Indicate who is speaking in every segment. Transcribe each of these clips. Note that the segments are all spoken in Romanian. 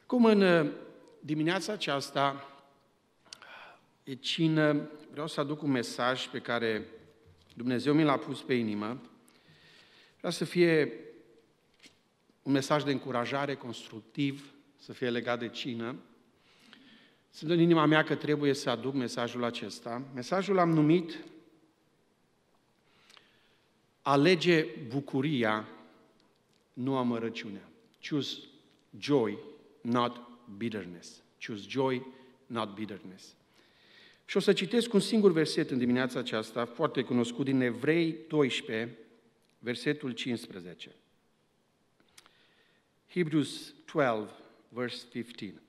Speaker 1: Cum în dimineața aceasta e cină, vreau să aduc un mesaj pe care Dumnezeu mi l-a pus pe inimă. Vreau să fie un mesaj de încurajare constructiv, să fie legat de cină. Sunt în inima mea că trebuie să aduc mesajul acesta. Mesajul l-am numit Alege bucuria, nu amărăciunea. Choose joy, not bitterness. Choose joy, not bitterness. Și o să citesc un singur verset în dimineața aceasta, foarte cunoscut, din Evrei 12, versetul 15. Hebrews 12, verse 15.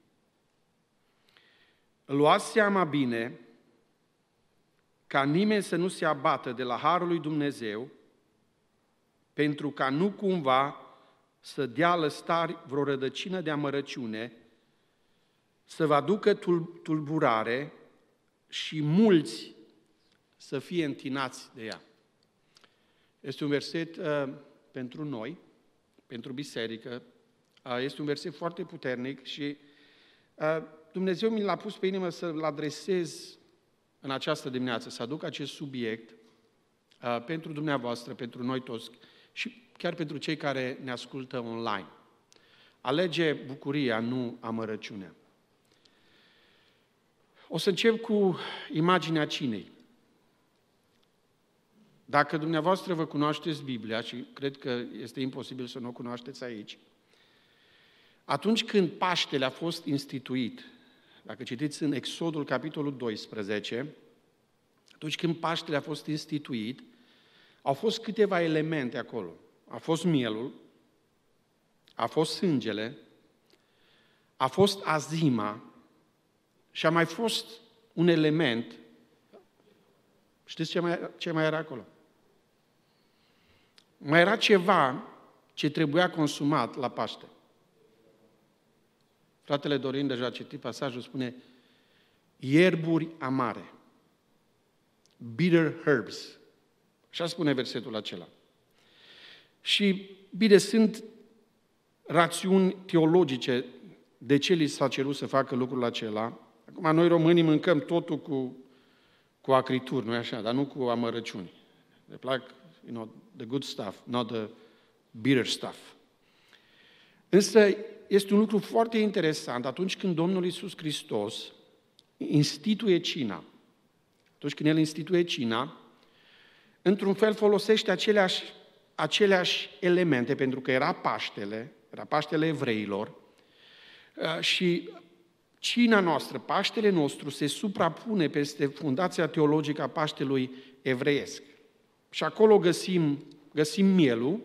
Speaker 1: Luați seama bine ca nimeni să nu se abată de la harul lui Dumnezeu, pentru ca nu cumva să dea lăstari vreo rădăcină de amărăciune, să vă aducă tulburare și mulți să fie întinați de ea. Este un verset pentru noi, pentru biserică, este un verset foarte puternic și Dumnezeu mi l-a pus pe inimă să-l adresez în această dimineață, să aduc acest subiect pentru dumneavoastră, pentru noi toți și chiar pentru cei care ne ascultă online. Alege bucuria, nu amărăciunea. O să încep cu imaginea cinei. Dacă dumneavoastră vă cunoașteți Biblia, și cred că este imposibil să nu o cunoașteți aici, atunci când Paștele a fost instituit, dacă citiți în Exodul, capitolul 12, atunci când Paștele a fost instituit, au fost câteva elemente acolo. A fost mielul, a fost sângele, a fost azima și a mai fost un element. Știți ce mai era acolo? Mai era ceva ce trebuia consumat la Paște. Fratele Dorin deja a citit pasajul, spune ierburi amare, bitter herbs. Așa spune versetul acela. Și, bine, sunt rațiuni teologice de ce li s-a cerut să facă lucrul acela. Acum, noi românii mâncăm totul cu acrituri, nu-i așa, dar nu cu amărăciuni. Ne plac, the good stuff, not the bitter stuff. Însă, este un lucru foarte interesant atunci când Domnul Iisus Hristos instituie cina. Atunci când El instituie cina, într-un fel folosește aceleași elemente, pentru că era Paștele evreilor și cina noastră, Paștele nostru, se suprapune peste fundația teologică a Paștelui evreiesc. Și acolo găsim mielul,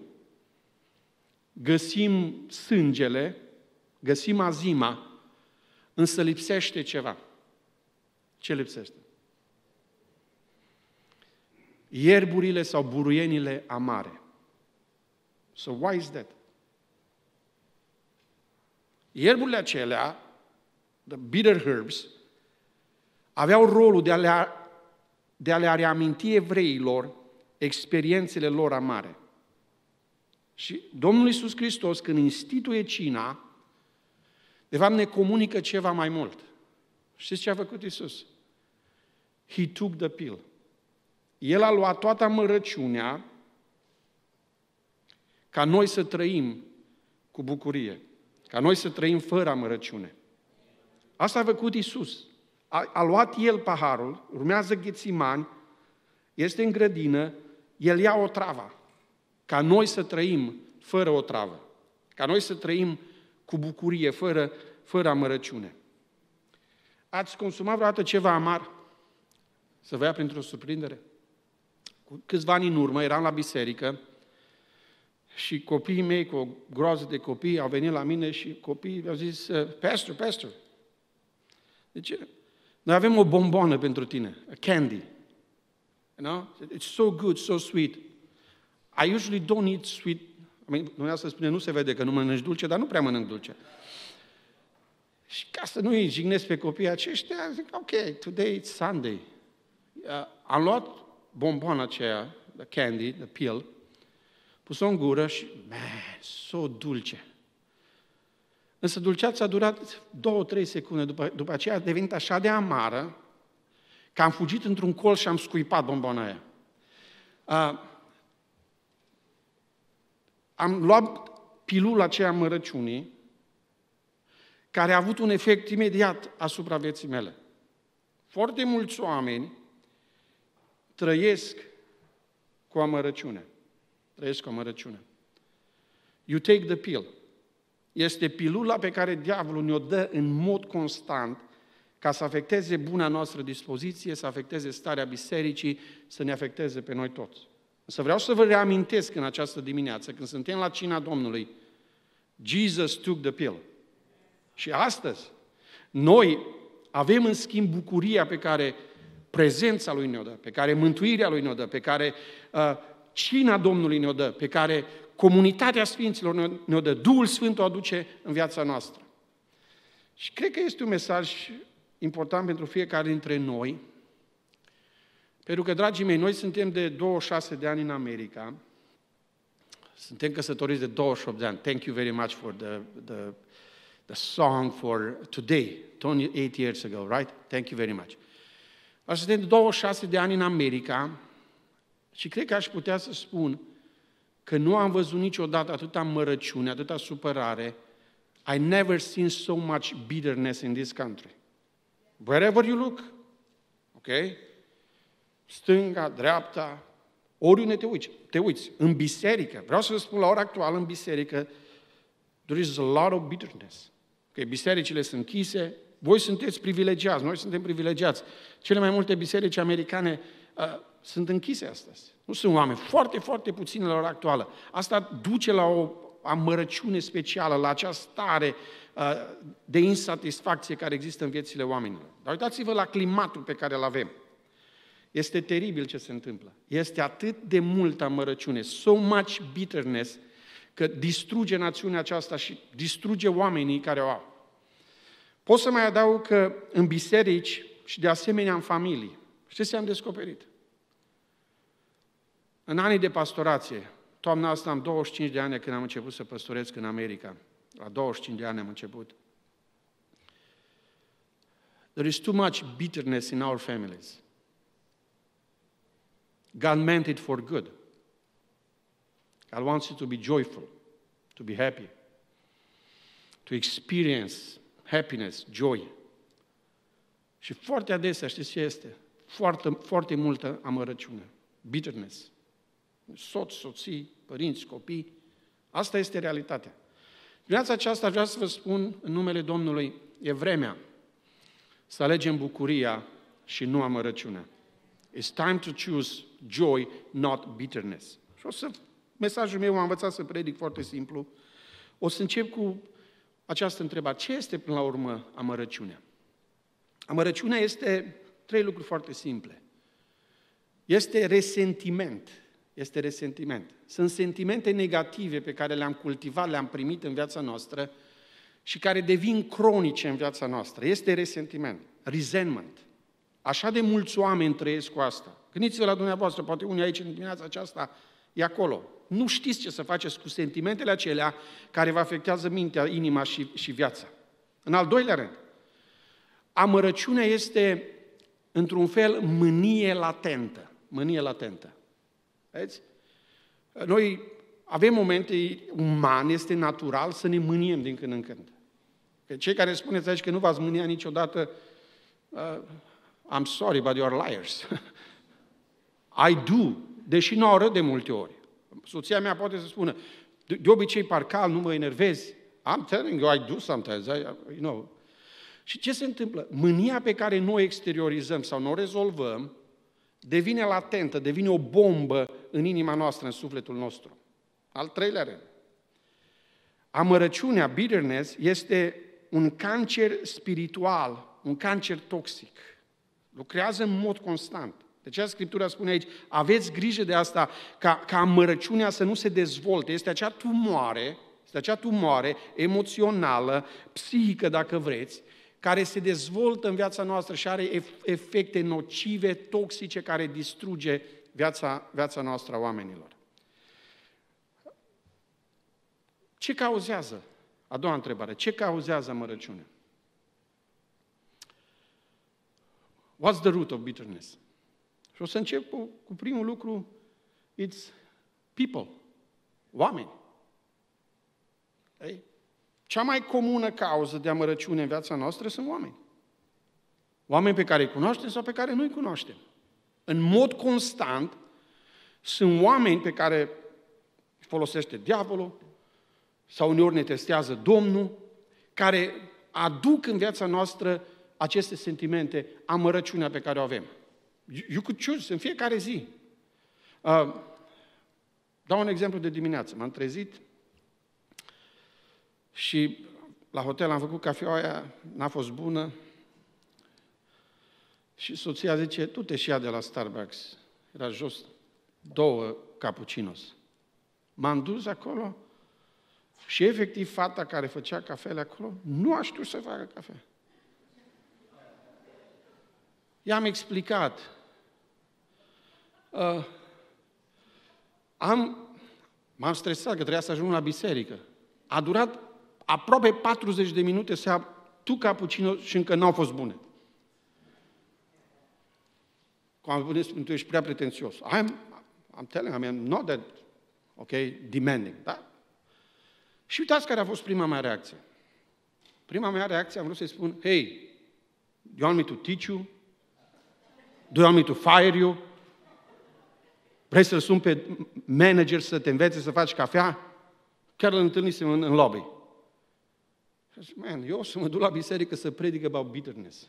Speaker 1: găsim sângele, găsim azima, însă lipsește ceva. Ce lipsește? Ierburile sau buruienile amare. So why is that? Ierburile acelea, the bitter herbs, aveau rolul de a le reaminti evreilor experiențele lor amare. Și Domnul Iisus Hristos, când instituie cina, de fapt ne comunică ceva mai mult. Știți ce a făcut Iisus? He took the pill. El a luat toată amărăciunea ca noi să trăim cu bucurie, ca noi să trăim fără amărăciune. Asta a făcut Iisus. A luat El paharul, urmează Ghețimani, este în grădină, El ia o travă, ca noi să trăim fără o travă, ca noi să trăim cu bucurie, fără amărăciune. Ați consumat vreodată ceva amar? Să vă ia printr-o surprindere? Cu câțiva ani în urmă eram la biserică și copiii mei, cu o groază de copii, au venit la mine și copiii au zis, Pastor, deci, noi avem o bomboană pentru tine, a candy. You know? It's so good, so sweet. I usually don't eat sweet. Dumneavoastră spune, nu se vede că nu mănânci dulce, dar nu prea mănânc dulce. Și ca să nu îi jignesc pe copiii aceștia, zic, ok, today it's Sunday. Am luat bomboana aceea, the candy, the pill, pus-o în gură și, so dulce. Însă dulceața a durat 2-3 secunde, după aceea a devenit așa de amară, că am fugit într-un colț și am scuipat bombona aia. Am luat pilula aceea amărăciunii, care a avut un efect imediat asupra vieții mele. Foarte mulți oameni trăiesc cu amărăciune. Trăiesc cu amărăciune. You take the pill. Este pilula pe care diavolul ne-o dă în mod constant ca să afecteze buna noastră dispoziție, să afecteze starea bisericii, să ne afecteze pe noi toți. Însă vreau să vă reamintesc în această dimineață, când suntem la cina Domnului, Jesus took the pill. Și astăzi, noi avem în schimb bucuria pe care prezența Lui ne-o dă, pe care mântuirea Lui ne-o dă, pe care cina Domnului ne-o dă, pe care comunitatea Sfinților ne-o dă, Duhul Sfânt o aduce în viața noastră. Și cred că este un mesaj important pentru fiecare dintre noi, pentru că, dragii mei, noi suntem de 26 de ani în America, suntem căsătoriți de 28 de ani. Thank you very much for the song for today, 28 years ago, right? Thank you very much. Suntem de 26 de ani în America și cred că aș putea să spun că nu am văzut niciodată atâta mărăciune, atâta supărare. I never seen so much bitterness in this country. Wherever you look, ok? Stânga, dreapta, oriunde te uiți. În biserică, vreau să vă spun, la ora actuală, în biserică, there is a lot of bitterness. Okay? Bisericile sunt închise, voi sunteți privilegiați, noi suntem privilegiați. Cele mai multe biserici americane sunt închise astăzi. Nu sunt oameni, foarte, foarte puțini la ora actuală. Asta duce la o amărăciune specială, la acea stare de insatisfacție care există în viețile oamenilor. Dar uitați-vă la climatul pe care îl avem. Este teribil ce se întâmplă. Este atât de multă amărăciune, so much bitterness, că distruge națiunea aceasta și distruge oamenii care o au. Pot să mai adaug că în biserici și de asemenea în familii, știți ce am descoperit? În anii de pastorație, toamna asta am 25 de ani când am început să păstoresc în America. La 25 de ani am început. There is too much bitterness in our families. God meant it for good. God wants you to be joyful, to be happy, to experience happiness, joy. Și foarte adesea, știți ce este? Foarte, foarte multă amărăciune, bitterness. Soți, soții, părinți, copii. Asta este realitatea. Viața aceasta vreau să vă spun în numele Domnului, e vremea să alegem bucuria și nu amărăciunea. It's time to choose joy, not bitterness. Și mesajul meu, am învățat să predic foarte simplu. O să încep cu această întrebare. Ce este până la urmă amărăciunea? Amărăciunea este 3 lucruri foarte simple. Este resentiment. Este resentiment. Sunt sentimente negative pe care le-am cultivat, le-am primit în viața noastră și care devin cronice în viața noastră. Este resentiment, resentment. Așa de mulți oameni trăiesc cu asta. Gândiți-vă la dumneavoastră, poate unii aici în dimineața aceasta e acolo. Nu știți ce să faceți cu sentimentele acelea care vă afectează mintea, inima și viața. În al doilea rând, amărăciunea este, într-un fel, mânie latentă. Mânie latentă. Vedeți? Noi avem momente umane, este natural să ne mâniem din când în când. Cei care spuneți aici că nu v-ați mânia niciodată, I'm sorry, but you are liars. I do, deși nu arăt de multe ori. Soția mea poate să spună, de obicei parcal, nu mă enervezi. I'm telling you, I do sometimes, you know. Și ce se întâmplă? Mânia pe care noi o exteriorizăm sau nu o rezolvăm, devine latentă, devine o bombă în inima noastră, în sufletul nostru. Al treilea rând, amărăciunea, bitterness, este un cancer spiritual, un cancer toxic. Lucrează în mod constant. De aceea Scriptura spune aici, aveți grijă de asta, ca amărăciunea să nu se dezvolte. Este acea tumoare emoțională, psihică, dacă vreți, care se dezvoltă în viața noastră și are efecte nocive, toxice, care distruge viața noastră a oamenilor. Ce cauzează A doua întrebare. Ce cauzează amărăciunea? What's the root of bitterness? Și o să încep cu primul lucru. It's people. Oameni. Ei? Cea mai comună cauză de amărăciune în viața noastră sunt oameni. Oameni pe care îi cunoaștem sau pe care nu îi cunoaștem. În mod constant sunt oameni pe care îi folosește diavolul sau uneori ne testează Domnul, care aduc în viața noastră aceste sentimente, amărăciunea pe care o avem. You could choose în fiecare zi. Dau un exemplu de dimineață. M-am trezit și la hotel am făcut cafeaua aia, n-a fost bună. Și soția zice, tu te și ia de la Starbucks. Era jos 2 cappuccinos. M-am dus acolo și efectiv fata care făcea cafele acolo nu a știut să facă cafea. I-am explicat. M-am stresat că trebuia să ajung la biserică. A durat aproape 40 de minute să ia 2 cappuccino și încă n-au fost bune. Cum am spus, tu ești prea pretențios. I'm telling you, I'm not that, demanding. Da? Și uitați care a fost prima mea reacție. Prima mea reacție am vrut să-i spun, hey, you want me to teach you? Do you want me to fire you? Vrei să-l sun pe manager să te învețe să faci cafea? Chiar îl întâlnisem în lobby. Și zic, man, eu o să mă duc la biserică să predic about bitterness.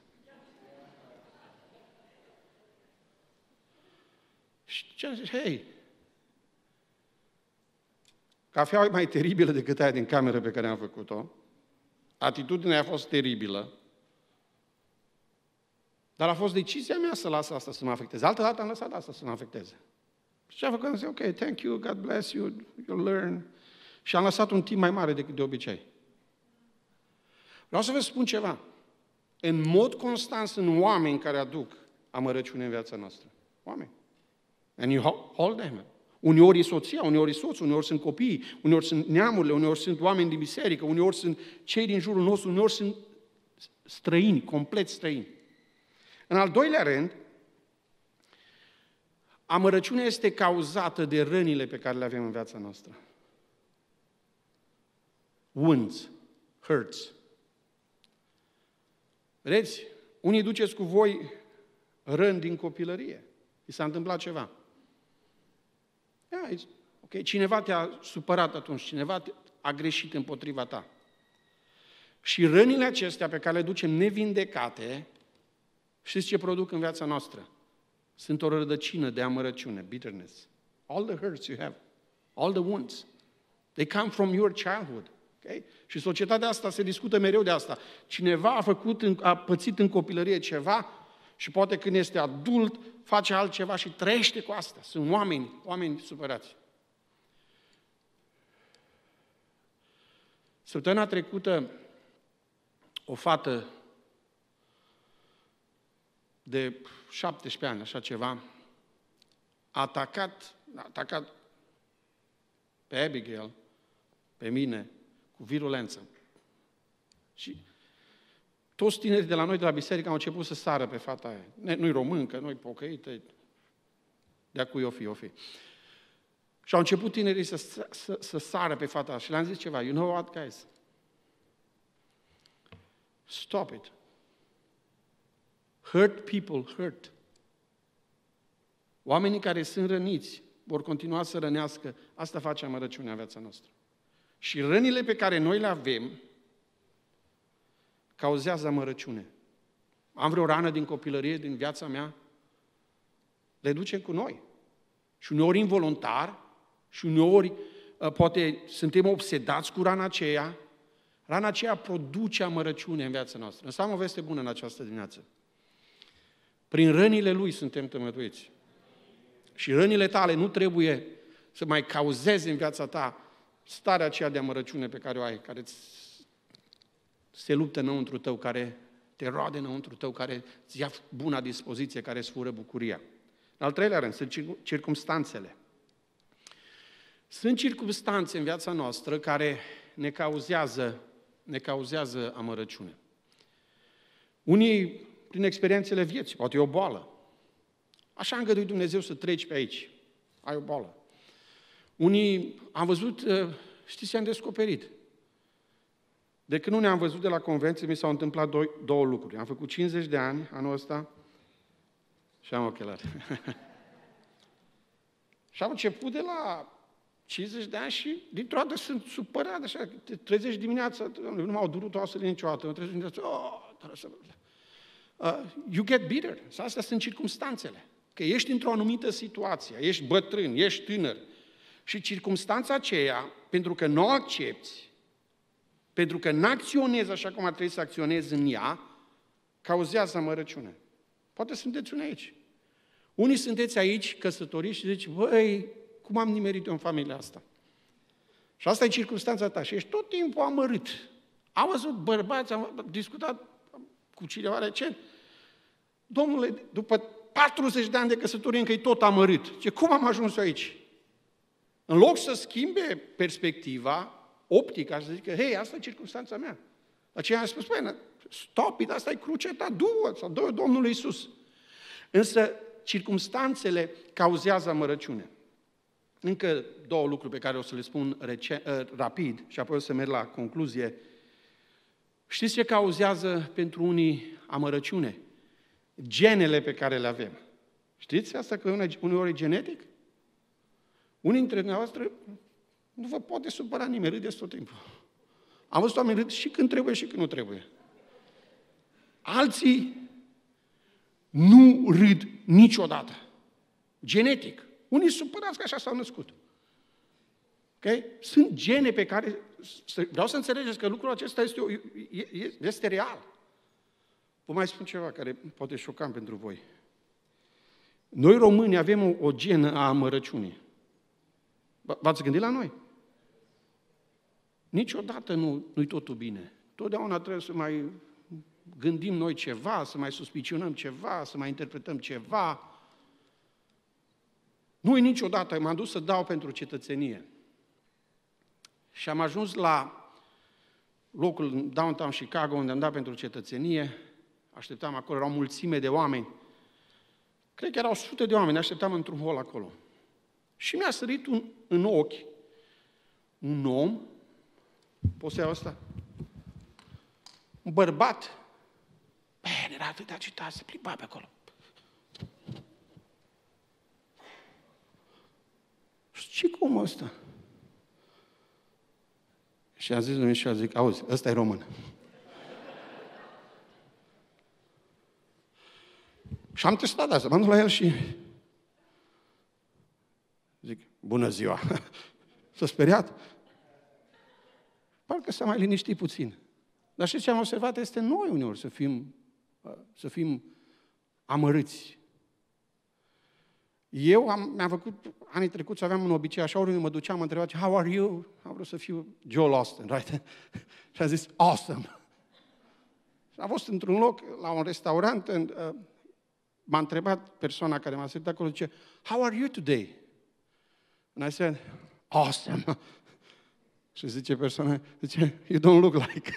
Speaker 1: Și ce am zis, hei, cafeaua e mai teribilă decât aia din cameră pe care am făcut-o. Atitudinea a fost teribilă. Dar a fost decizia mea să las asta să mă afecteze. Altă dată am lăsat asta să mă afecteze. Și ce am făcut? Am zis, ok, thank you, God bless you, you'll learn. Și am lăsat un timp mai mare decât de obicei. Vreau să vă spun ceva. În mod constant sunt oameni care aduc amărăciune în viața noastră. Oameni. And you hold them. Uneori e soția, uneori e soțul, uneori sunt copiii, uneori sunt neamurile, uneori sunt oameni din biserică, uneori sunt cei din jurul nostru, uneori sunt străini, complet străini. În al doilea rând, amărăciunea este cauzată de rănile pe care le avem în viața noastră. Wounds, hurts. Vedeți, unii duceți cu voi răni din copilărie. I s-a întâmplat ceva. Ok, cineva te-a supărat atunci, cineva a greșit împotriva ta. Și rănile acestea pe care le ducem nevindecate, știți ce produc în viața noastră? Sunt o rădăcină de amărăciune, bitterness. All the hurts you have, all the wounds, they come from your childhood. Okay? Și societatea asta se discută mereu de asta. Cineva a pățit în copilărie ceva și poate când este adult face altceva și trăiește cu asta. Sunt oameni supărați. Săptămâna trecută, o fată de 17 ani, așa ceva, a atacat pe Abigail, pe mine, cu virulență. Și toți tinerii de la noi, de la biserică, au început să sară pe fata aia. Nu-i româncă, nu-i pocăită, de-a cui o fi. Și au început tinerii să sară pe fata aia. Și le-am zis ceva, you know what, guys? Stop it. Hurt people hurt. Oamenii care sunt răniți vor continua să rănească. Asta face amărăciunea în viața noastră. Și rănile pe care noi le avem cauzează amărăciune. Am vreo rană din copilărie, din viața mea? Le ducem cu noi. Și uneori involuntar, și uneori poate suntem obsedați cu rana aceea. Rana aceea produce amărăciune în viața noastră. Însă am o veste bună în această dimineață. Prin rănile Lui suntem tămăduiți. Și rănile tale nu trebuie să mai cauzeze în viața ta starea aceea de amărăciune pe care o ai, care se luptă înăuntru tău, care te roade înăuntru tău, care îți ia buna dispoziție, care îți fură bucuria. În al treilea rând, sunt circumstanțele. Sunt circumstanțe în viața noastră care ne cauzează ne cauzează amărăciune. Unii, prin experiențele vieții, poate e o boală. Așa a îngăduit Dumnezeu să treci pe aici. Ai o boală. Unii am văzut, știți ce am descoperit? De când nu ne-am văzut de la convenție, mi s-au întâmplat două lucruri. Am făcut 50 de ani anul ăsta și am ochelari. Și am început de la 50 de ani și dintr-o dată sunt supărat, așa, te trezești dimineața, nu m-au durut oasele niciodată, mă trezesc dimineața, you get bitter. Astea sunt circumstanțele. Că ești într-o anumită situație, ești bătrân, ești tânăr și circumstanța aceea, pentru că nu o accepți, pentru că n-acționezi așa cum ar trebui să acționezi în ea, cauzează amărăciune. Poate sunteți unii aici. Unii sunteți aici căsătoriți și zici, băi, cum am nimerit eu în familia asta? Și asta e circunstanța ta și ești tot timpul amărât. Am văzut bărbați, am discutat cu cineva recent. Domnule, după 40 de ani de căsătorie încă e tot amărât. Ce, cum am ajuns eu aici? În loc să schimbe perspectiva, optica, să zică, hei, asta e circunstanța mea. Aceea am spus, băi, stop it, asta e crucea ta, du-o, sau dă-o Domnului Iisus. Însă, circumstanțele cauzează amărăciune. Încă două lucruri pe care o să le spun rapid și apoi o să merg la concluzie. Știți ce cauzează pentru unii amărăciune? Genele pe care le avem. Știți asta că uneori e genetic? Unii dintre dumneavoastră nu vă poate supăra nimeni, râdeți tot timpul. Am văzut oameni râd și când trebuie și când nu trebuie. Alții nu râd niciodată. Genetic. Unii supărați că așa s-au născut. Okay? Sunt gene pe care... Vreau să înțelegeți că lucrul acesta este real. Vă mai spun ceva care poate e șocant pentru voi. Noi români avem o genă a amărăciunii. V-ați gândit la noi? Niciodată nu-i totul bine. Totdeauna trebuie să mai gândim noi ceva, să mai suspicionăm ceva, să mai interpretăm ceva. Nu-i niciodată. M-am dus să dau pentru cetățenie. Și am ajuns la locul în downtown Chicago, unde am dat pentru cetățenie. Așteptam acolo, erau o mulțime de oameni. Cred că erau sute de oameni, așteptam într-un hol acolo. Și mi-a sărit în ochi un om, poți să iau ăsta? Un bărbat. Era atât de agitat, se plimba pe acolo. Și cum ăsta? Și a zis Dumnezeu, zic, auzi, ăsta e român. Și am testat asta, m-am dus la el și zic, bună ziua. S-a speriat. Parcă s-a mai liniștit puțin. Dar știți ce am observat? Este noi uneori să fim amărâți. Mi-am făcut, anii trecuți aveam un obicei, așa oriunde mă duceam, mă întrebat, how are you? Am vrut să fiu Joel Austin, right? Și am zis, awesome. Și am fost într-un loc, la un restaurant, m-a întrebat persoana care m-a servit acolo, zice, how are you today? And I said, awesome. Și zice persoana, zice, you don't look like.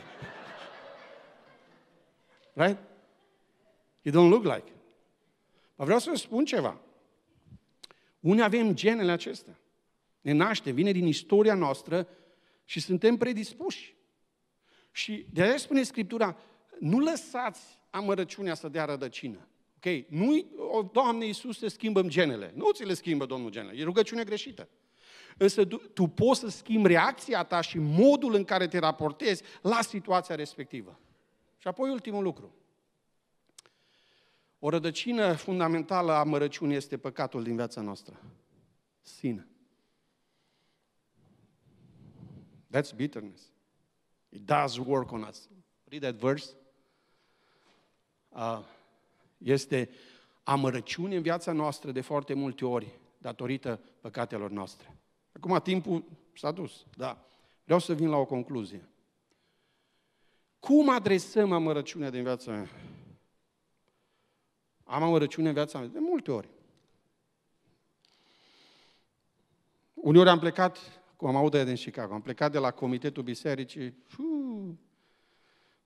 Speaker 1: Right? You don't look like. Vreau să vă spun ceva. Unii avem genele acestea. Ne naște, vine din istoria noastră și suntem predispuși. Și de aceea spune Scriptura, nu lăsați amărăciunea să dea rădăcină. Ok? Nu, Doamne Iisuse, schimbăm genele. Nu ți le schimbă Domnul genele. E rugăciune greșită. Însă tu poți să schimbi reacția ta și modul în care te raportezi la situația respectivă. Și apoi ultimul lucru. O rădăcină fundamentală a amărăciunii este păcatul din viața noastră. Sin. That's bitterness. It does work on us. Read that verse. Este amărăciune în viața noastră de foarte multe ori datorită păcatelor noastre. Acum timpul s-a dus, da. Vreau să vin la o concluzie. Cum adresăm amărăciunea din viața mea? Am amărăciune în viața mea? De multe ori. Uneori am plecat, cum am auzit din Chicago, am plecat de la comitetul bisericii,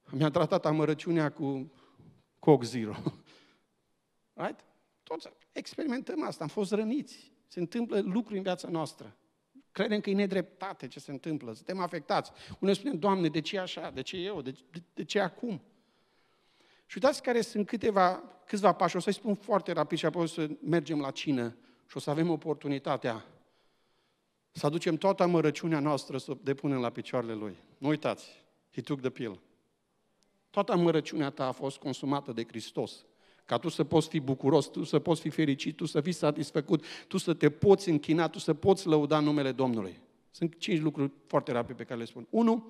Speaker 1: Mi-a tratat amărăciunea cu Coke Zero. Right? Toți experimentăm asta, am fost răniți. Se întâmplă lucruri în viața noastră. Credem că e nedreptate ce se întâmplă, suntem afectați. Unii spunem, Doamne, de ce așa? De ce eu? De ce acum? Și uitați care sunt câțiva pași. O să-i spun foarte rapid și apoi o să mergem la cină și o să avem oportunitatea să aducem toată amărăciunea noastră să o depunem la picioarele Lui. Nu uitați, He took the pill. Toată amărăciunea ta a fost consumată de Hristos. Ca tu să poți fi bucuros, tu să poți fi fericit, tu să fii satisfăcut, tu să te poți închina, tu să poți lăuda numele Domnului. Sunt 5 lucruri foarte rapide pe care le spun. 1.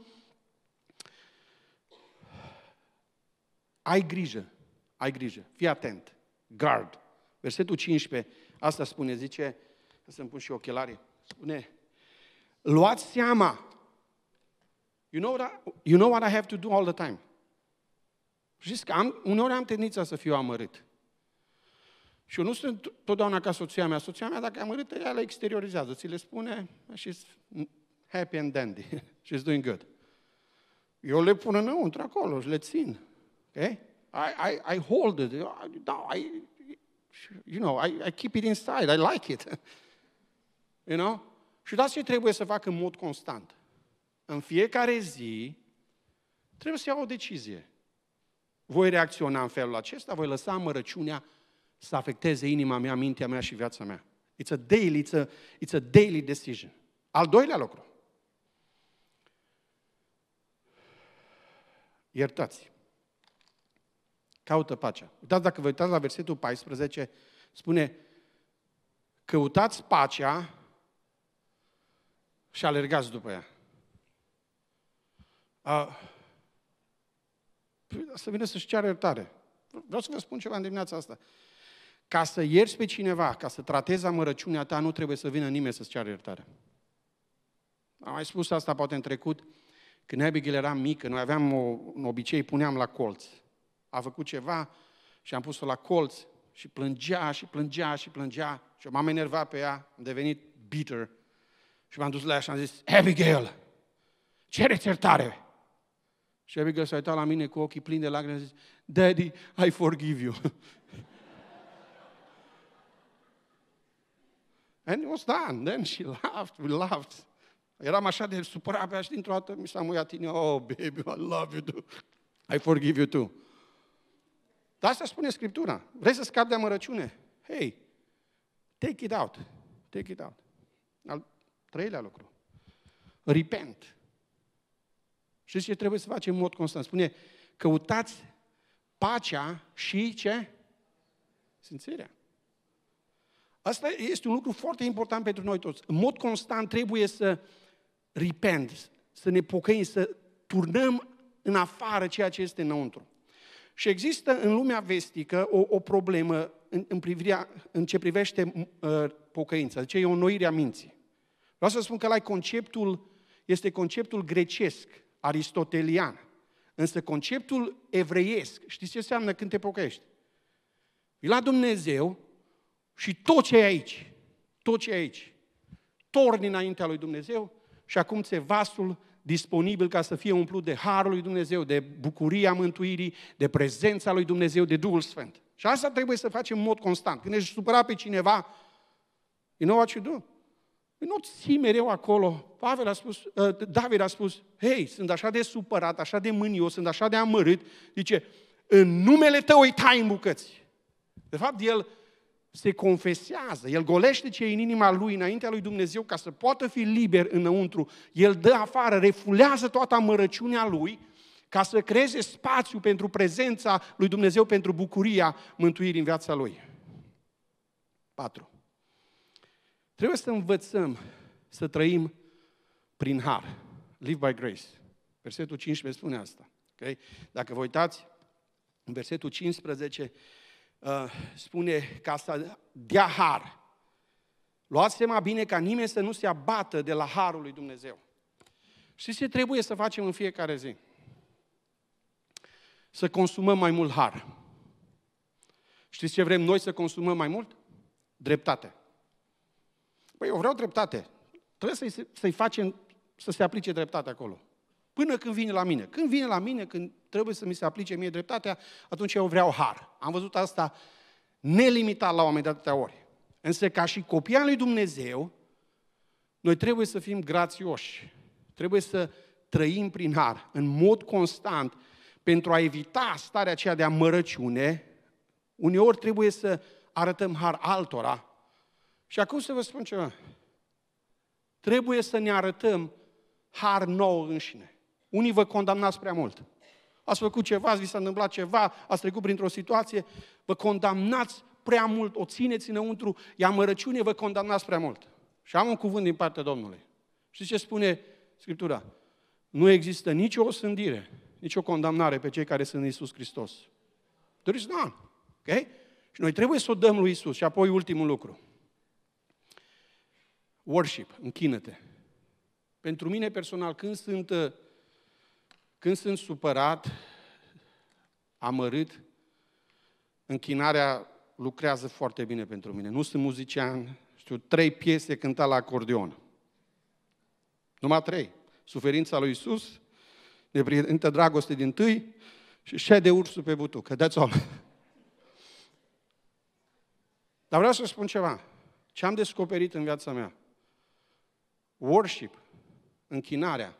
Speaker 1: Ai grijă, fii atent, guard. Versetul 15, asta spune, zice, să-mi pun și ochelarii, spune, luați seama. You know what I have to do all the time. Știți că uneori am tendința să fiu amărât. Și eu nu sunt totdeauna ca soția mea. Soția mea, dacă e amărâtă, ea le exteriorizează. Ți le spune, she's happy and dandy. She's doing good. Eu le pun înăuntru acolo și le țin. Okay? I hold it. I keep it inside. I like it. You know? Și dați ce trebuie să fac în mod constant. În fiecare zi trebuie să iau o decizie. Voi reacționa în felul acesta, voi lăsa amărăciunea să afecteze inima mea, mintea mea și viața mea. It's a daily decision. Al doilea lucru. Iertați. Caută pacea. Uitați, dacă vă uitați la versetul 14, spune, căutați pacea și alergați după ea. Să vină să-și ceară iertare. Vreau să vă spun ceva în dimineața asta. Ca să ierți pe cineva, ca să tratezi amărăciunea ta, nu trebuie să vină nimeni să-ți ceară iertare. Am mai spus asta poate în trecut, când Abigail era mică, noi aveam un obicei, puneam la colț. A făcut ceva și am pus-o la colț și plângea și plângea și plângea și m-am enervat pe ea, am devenit bitter și m-am dus la ea și am zis, Abigail, cere-ți iertare! Și Abigail s-a uitat la mine cu ochii plini de lacrimi și a zis, Daddy, I forgive you. And it was done. Then she laughed, we laughed. Eram așa de supărat pe ea și dintr-o dată mi s-a muiat inima, oh, baby, I love you too. I forgive you too. Dar asta spune Scriptura. Vrei să scapi de amărăciune? Hey, take it out. Take it out. Al treilea lucru. Repent. Știți ce trebuie să facem în mod constant? Spune, căutați pacea și ce? Sfințirea. Asta este un lucru foarte important pentru noi toți. În mod constant trebuie să repent, să ne pocăim, să turnăm în afară ceea ce este înăuntru. Și există în lumea vestică o problemă în ce privește pocăința. Deci e o înnoire a minții. Vreau să spun că este conceptul grecesc, aristotelian. Însă conceptul evreiesc, știți ce înseamnă când te pocăiești? Vii la Dumnezeu și tot ce e aici, torni înaintea lui Dumnezeu și acum ți-e vasul disponibil ca să fie umplut de harul lui Dumnezeu, de bucuria mântuirii, de prezența lui Dumnezeu, de Duhul Sfânt. Și asta trebuie să facem în mod constant. Când ești supărat pe cineva, you know what you do? Nu ții mereu acolo. David a spus, hei, sunt așa de supărat, așa de mânios, sunt așa de amărât. Zice, în numele tău îi tai în bucăți. De fapt, el se confesează, el golește ce e în inima lui, înaintea lui Dumnezeu, ca să poată fi liber înăuntru. El dă afară, refulează toată amărăciunea lui, ca să creeze spațiu pentru prezența lui Dumnezeu, pentru bucuria mântuirii în viața lui. 4. Trebuie să învățăm să trăim prin har. Live by grace. Versetul 15 spune asta. Okay? Dacă vă uitați, în versetul 15 spune ca să dea har. Luați seama bine ca nimeni să nu se abată de la harul lui Dumnezeu. Știți ce trebuie să facem în fiecare zi? Să consumăm mai mult har. Știți ce vrem noi să consumăm mai mult? Dreptate. Păi eu vreau dreptate. Trebuie să-i facem să se aplice dreptate acolo. Până când vine la mine. Când vine la mine, când trebuie să mi se aplice mie dreptatea, atunci eu vreau har. Am văzut asta nelimitat la oameni de atâtea ori. Însă ca și copii al lui Dumnezeu, noi trebuie să fim grațioși. Trebuie să trăim prin har, în mod constant, pentru a evita starea aceea de amărăciune. Uneori trebuie să arătăm har altora. Și acum să vă spun ceva. Trebuie să ne arătăm har nouă înșine. Unii vă condamnați prea mult. Ați făcut ceva, vi s-a întâmplat ceva, ați trecut printr-o situație, vă condamnați prea mult, o țineți înăuntru, e amărăciune, vă condamnați prea mult. Și am un cuvânt din partea Domnului. Știți ce spune Scriptura? Nu există nicio osândire, nicio condamnare pe cei care sunt în Iisus Hristos. There is none. Okay? Și noi trebuie să o dăm lui Iisus. Și apoi ultimul lucru. Worship, închină-te. Pentru mine personal, când sunt supărat, amărât, închinarea lucrează foarte bine pentru mine. Nu sunt muzician, știu 3 piese cântat la acordeon. Numai 3. Suferința lui Iisus, neprihănită dragoste din tâi și șede ursul pe butucă. That's all. Dar vreau să spun ceva. Ce am descoperit în viața mea? Worship, închinarea,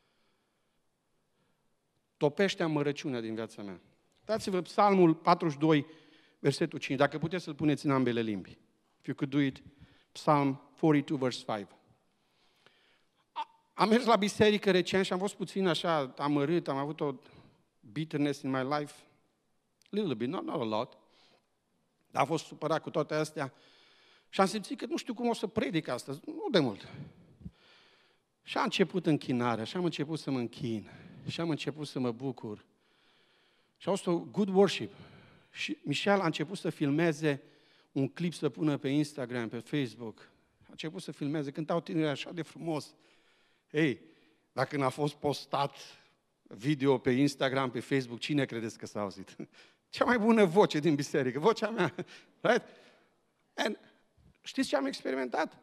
Speaker 1: topește amărăciunea din viața mea. Dați-vă Psalmul 42, versetul 5. Dacă puteți să-l puneți în ambele limbi. If you could do it, Psalm 42, verse 5. Am mers la biserică recent și am fost puțin așa amărât, am avut o bitterness in my life. A little bit, not a lot. Dar am fost supărat cu toate astea și am simțit că nu știu cum o să predic astăzi, nu de mult. Și am început închinarea, și am început să mă închin, și am început să mă bucur. Și a fost o good worship. Și Michel a început să filmeze un clip să pună pe Instagram, pe Facebook. A început să filmeze, cântau tinerii așa de frumos. Ei, dacă n-a fost postat video pe Instagram, pe Facebook, cine credeți că s-a auzit? Cea mai bună voce din biserică, vocea mea. Right? And știți ce am experimentat?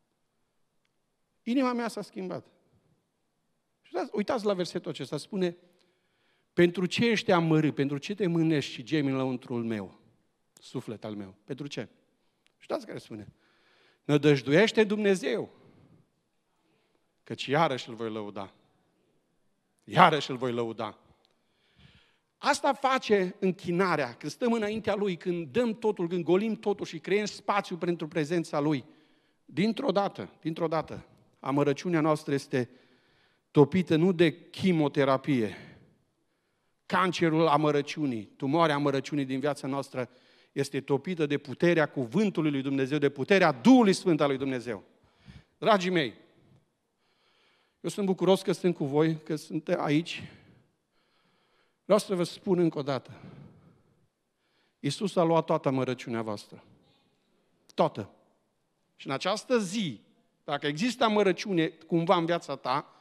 Speaker 1: Inima mea s-a schimbat. Și uitați la versetul acesta, spune: pentru ce ești amărât, pentru ce te mânești și gemi înăuntrul meu, suflet al meu? Pentru ce? Și uitați care spune: nădăjduiește Dumnezeu, căci iarăși îl voi lăuda. Iarăși îl voi lăuda. Asta face închinarea, când stăm înaintea Lui, când dăm totul, când golim totul și creăm spațiu pentru prezența Lui. Dintr-o dată, amărăciunea noastră este topită nu de chimioterapie. Cancerul amărăciunii, tumoarea amărăciunii din viața noastră este topită de puterea cuvântului lui Dumnezeu, de puterea Duhului Sfânt al lui Dumnezeu. Dragii mei, eu sunt bucuros că sunt cu voi, că sunt aici. Vreau să vă spun încă o dată. Iisus a luat toată amărăciunea voastră. Toată. Și în această zi, dacă există amărăciune cumva în viața ta,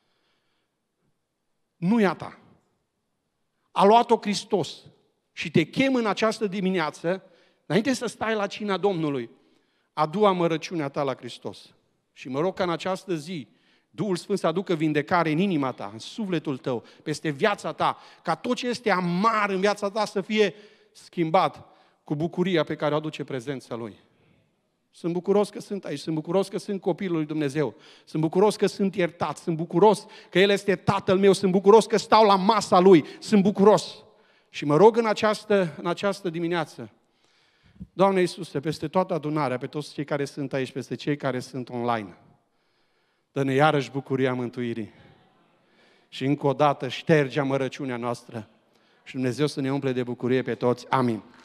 Speaker 1: nu e a ta. A luat-o Hristos. Și te chem în această dimineață, înainte să stai la cina Domnului, adu amărăciunea ta la Hristos. Și mă rog ca în această zi, Duhul Sfânt să aducă vindecare în inima ta, în sufletul tău, peste viața ta, ca tot ce este amar în viața ta să fie schimbat cu bucuria pe care o aduce prezența Lui. Sunt bucuros că sunt aici, sunt bucuros că sunt copilul lui Dumnezeu, sunt bucuros că sunt iertat, sunt bucuros că El este Tatăl meu, sunt bucuros că stau la masa Lui, sunt bucuros. Și mă rog în această dimineață, Doamne Iisuse, peste toată adunarea, pe toți cei care sunt aici, peste cei care sunt online, dă-ne iarăși bucuria mântuirii. Și încă o dată șterge amărăciunea noastră și Dumnezeu să ne umple de bucurie pe toți. Amin.